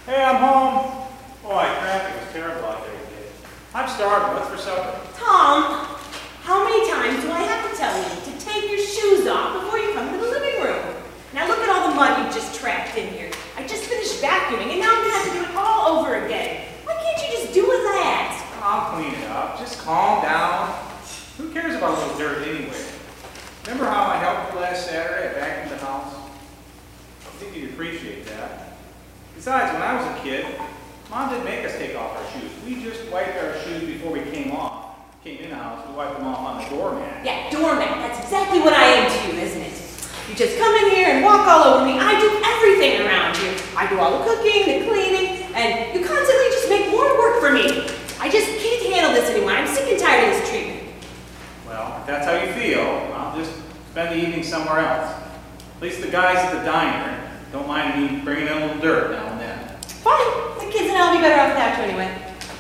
Hey, I'm home. Boy, traffic was terrible out there today. I'm starving. What's for supper? Tom, how many times do I have to tell you to take your shoes off before you come to the living room? Now look at all the mud you've just trapped in here. I just finished vacuuming and now I'm going to have to do it all over again. Why can't you just do as I ask? I'll clean it up. Just calm down. Who cares about a little dirt anyway? Remember how I helped you last Saturday? I vacuumed the house. I think you'd appreciate that. Besides, when I was a kid, Mom didn't make us take off our shoes. We just wiped our shoes before we came in the house. We wiped them off on the doormat. Yeah, doormat. That's exactly what I am to you, isn't it? You just come in here and walk all over me. I do everything around you. I do all the cooking, the cleaning, and you constantly just make more work for me. I just can't handle this anymore. I'm sick and tired of this treatment. Well, if that's how you feel, I'll just spend the evening somewhere else. At least the guys at the diner don't mind me bringing in a little dirt now and then. Fine. The kids and I'll be better off without you anyway.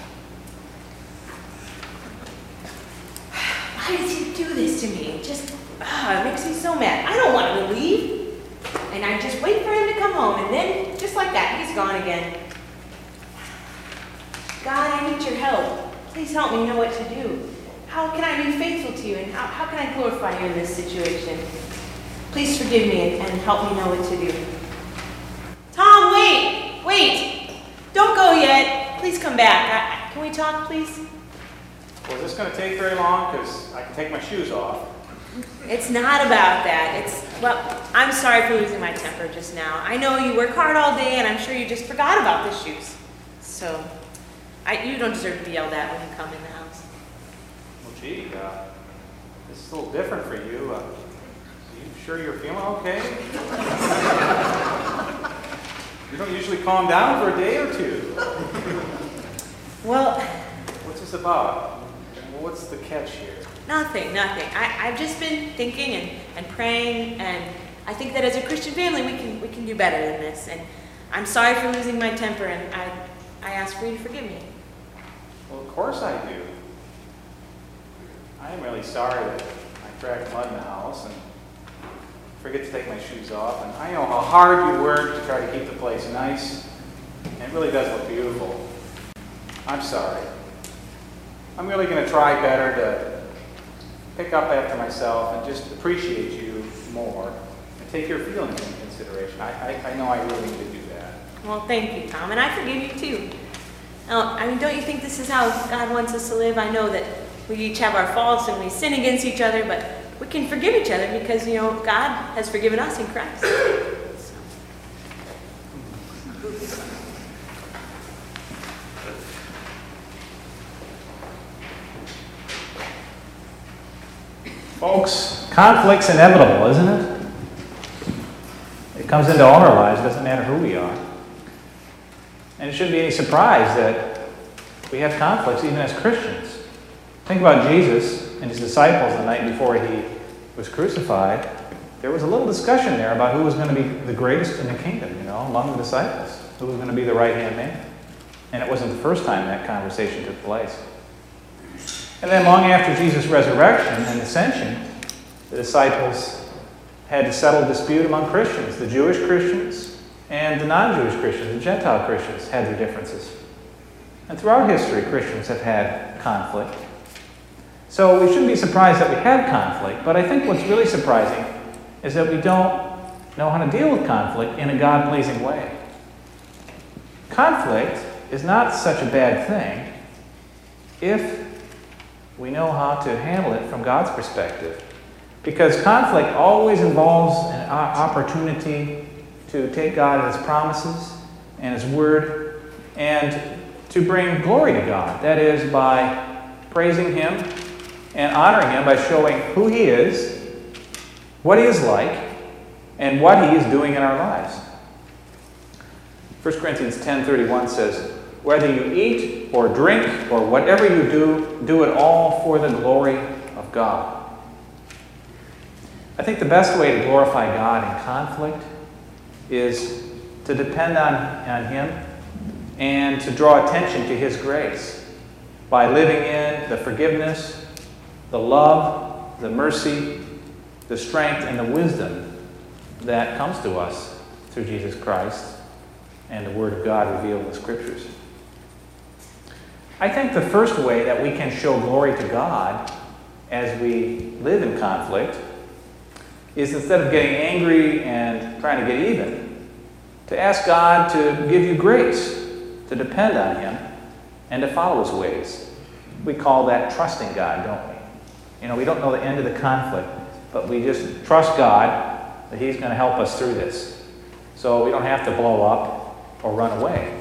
Why does he do this to me? It makes me so mad. I don't want him to leave. And I just wait for him to come home, and then, just like that, he's gone again. God, I need your help. Please help me know what to do. How can I be faithful to you, and how can I glorify you in this situation? Please forgive me and help me know what to do. Tom, wait! Wait! Don't go yet. Please come back. Can we talk, please? Well, is this going to take very long? Because I can take my shoes off. It's not about that. Well, I'm sorry for losing my temper just now. I know you work hard all day, and I'm sure you just forgot about the shoes. So, you don't deserve to be yelled at when you come in the house. Well, gee, this is a little different for you. Are you sure you're feeling okay? You don't usually calm down for a day or two. Well, what's this about? What's the catch here? Nothing. I've just been thinking and praying, and I think that as a Christian family, we can do better than this. And I'm sorry for losing my temper, and I ask for you to forgive me. Well, of course I do. I am really sorry that I dragged mud in the house and forget to take my shoes off. And I know how hard you work to try to keep the place nice. And it really does look beautiful. I'm sorry. I'm really going to try better to pick up after myself and just appreciate you more and take your feelings into consideration. I know I really need to do that. Well, thank you, Tom, and I forgive you too. Now, don't you think this is how God wants us to live? I know that we each have our faults and we sin against each other, but we can forgive each other because, God has forgiven us in Christ. Folks, conflict's inevitable, isn't it? It comes into all our lives, it doesn't matter who we are. And it shouldn't be any surprise that we have conflicts even as Christians. Think about Jesus and his disciples the night before he was crucified. There was a little discussion there about who was going to be the greatest in the kingdom, among the disciples. Who was going to be the right-hand man. And it wasn't the first time that conversation took place. And then long after Jesus' resurrection and ascension, the disciples had to settle a dispute among Christians. The Jewish Christians and the non-Jewish Christians, the Gentile Christians, had their differences. And throughout history, Christians have had conflict. So we shouldn't be surprised that we have conflict, but I think what's really surprising is that we don't know how to deal with conflict in a God-pleasing way. Conflict is not such a bad thing if we know how to handle it from God's perspective. Because conflict always involves an opportunity to take God at his promises and his word and to bring glory to God. That is, by praising him and honoring him by showing who he is, what he is like, and what he is doing in our lives. 1 Corinthians 10:31 says, "Whether you eat or drink or whatever you do, do it all for the glory of God." I think the best way to glorify God in conflict is to depend on him and to draw attention to his grace by living in the forgiveness, the love, the mercy, the strength, and the wisdom that comes to us through Jesus Christ and the Word of God revealed in the Scriptures. I think the first way that we can show glory to God as we live in conflict is, instead of getting angry and trying to get even, to ask God to give you grace, to depend on Him, and to follow His ways. We call that trusting God, don't we? You know, we don't know the end of the conflict, but we just trust God that He's going to help us through this. So we don't have to blow up or run away.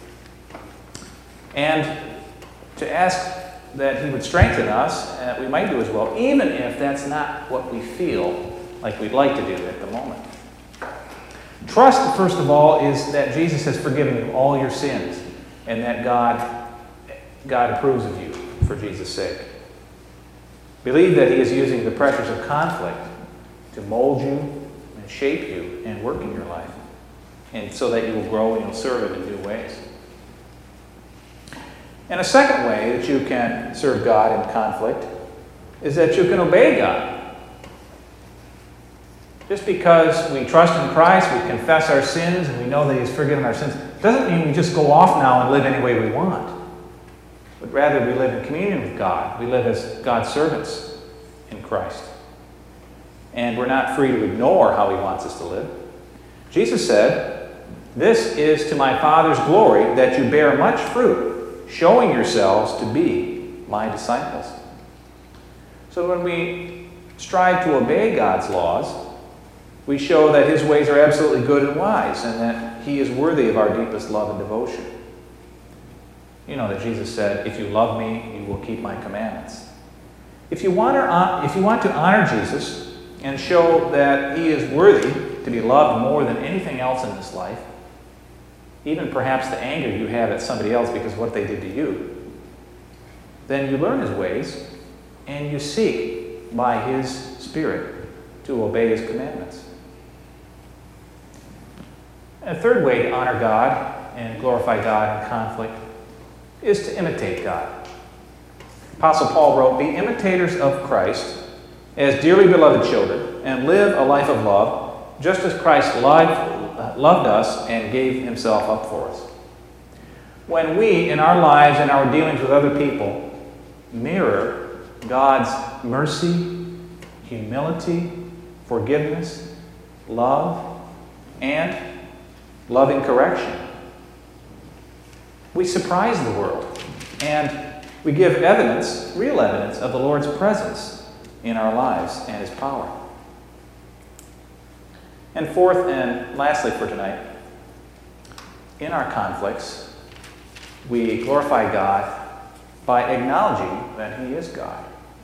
And to ask that He would strengthen us, and that we might do as well, even if that's not what we feel like we'd like to do at the moment. Trust, first of all, is that Jesus has forgiven you all your sins, and that God approves of you for Jesus' sake. Believe that He is using the pressures of conflict to mold you and shape you and work in your life, and so that you will grow and you'll serve Him in new ways. And a second way that you can serve God in conflict is that you can obey God. Just because we trust in Christ, we confess our sins, and we know that He has forgiven our sins, doesn't mean we just go off now and live any way we want. But rather, we live in communion with God. We live as God's servants in Christ. And we're not free to ignore how He wants us to live. Jesus said, "This is to my Father's glory, that you bear much fruit, showing yourselves to be my disciples." So when we strive to obey God's laws, we show that His ways are absolutely good and wise, and that He is worthy of our deepest love and devotion. You know that Jesus said, "If you love me, you will keep my commandments." If you want to honor Jesus and show that He is worthy to be loved more than anything else in this life, even perhaps the anger you have at somebody else because of what they did to you, then you learn His ways and you seek by His Spirit to obey His commandments. A third way to honor God and glorify God in conflict is to imitate God. Apostle Paul wrote, "Be imitators of Christ as dearly beloved children, and live a life of love, just as Christ loved us and gave Himself up for us." When we, in our lives and our dealings with other people, mirror God's mercy, humility, forgiveness, love, and loving correction, we surprise the world, and we give evidence, real evidence, of the Lord's presence in our lives and His power. And fourth and lastly for tonight, in our conflicts, we glorify God by acknowledging that He is God.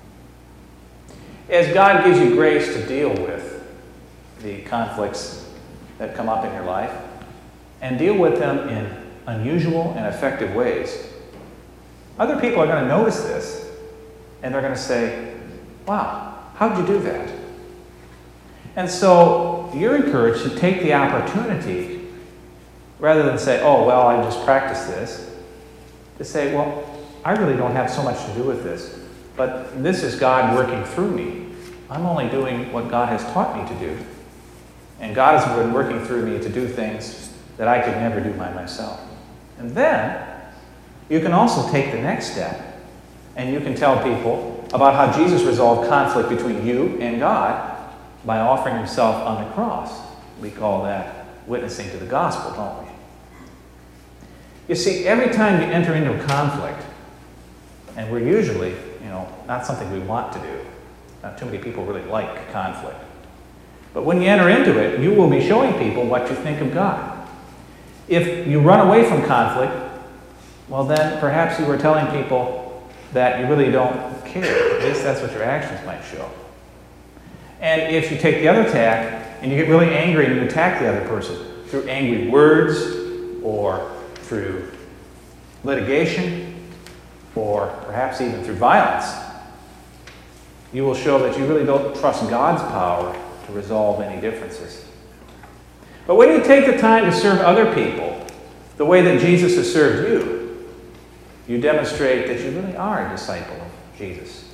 As God gives you grace to deal with the conflicts that come up in your life, and deal with them in unusual and effective ways, other people are going to notice this, and they're going to say, "Wow, how'd you do that?" And so you're encouraged to take the opportunity, rather than say, "Oh, well, I just practiced this," to say, "Well, I really don't have so much to do with this, but this is God working through me. I'm only doing what God has taught me to do. And God has been working through me to do things that I could never do by myself." And then you can also take the next step, and you can tell people about how Jesus resolved conflict between you and God by offering Himself on the cross. We call that witnessing to the gospel, don't we? You see, every time you enter into a conflict, and we're usually, not something we want to do. Not too many people really like conflict. But when you enter into it, you will be showing people what you think of God. If you run away from conflict, well then perhaps you were telling people that you really don't care. At least that's what your actions might show. And if you take the other tack and you get really angry and you attack the other person through angry words or through litigation or perhaps even through violence, you will show that you really don't trust God's power to resolve any differences. But when you take the time to serve other people the way that Jesus has served you, you demonstrate that you really are a disciple of Jesus,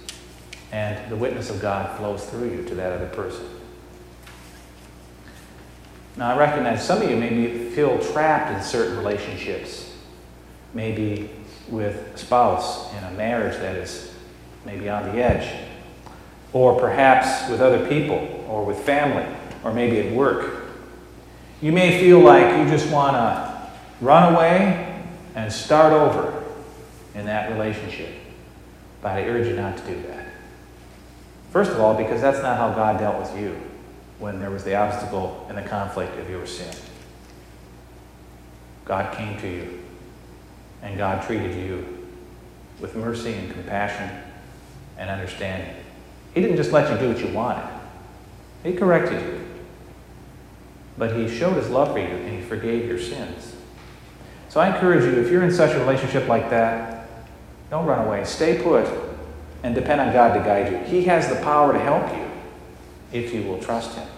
and the witness of God flows through you to that other person. Now, I recognize some of you maybe feel trapped in certain relationships, maybe with a spouse in a marriage that is maybe on the edge, or perhaps with other people, or with family, or maybe at work. You may feel like you just want to run away and start over in that relationship, but I urge you not to do that. First of all, because that's not how God dealt with you when there was the obstacle and the conflict of your sin. God came to you, and God treated you with mercy and compassion and understanding. He didn't just let you do what you wanted. He corrected you. But he showed his love for you, and he forgave your sins. So I encourage you, if you're in such a relationship like that, don't run away. Stay put and depend on God to guide you. He has the power to help you if you will trust him.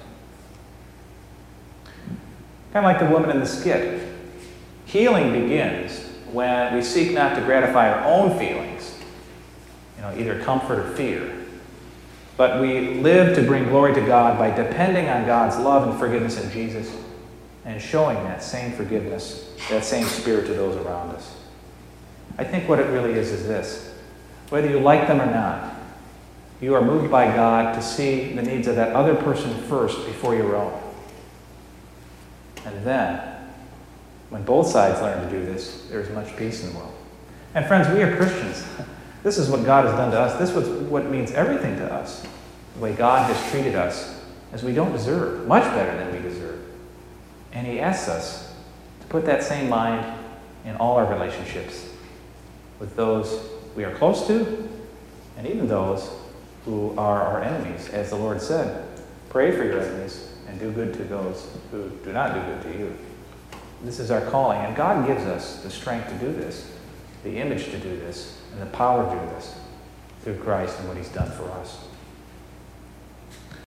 Kind of like the woman in the skit. Healing begins when we seek not to gratify our own feelings, either comfort or fear, but we live to bring glory to God by depending on God's love and forgiveness in Jesus and showing that same forgiveness, that same spirit to those around us. I think what it really is this. Whether you like them or not, you are moved by God to see the needs of that other person first before your own. And then, when both sides learn to do this, there is much peace in the world. And friends, we are Christians. This is what God has done to us. This is what means everything to us. The way God has treated us as we don't deserve, much better than we deserve. And he asks us to put that same mind in all our relationships with those we are close to and even those who are our enemies. As the Lord said, pray for your enemies and do good to those who do not do good to you. This is our calling, and God gives us the strength to do this, the image to do this, and the power to do this through Christ and what he's done for us.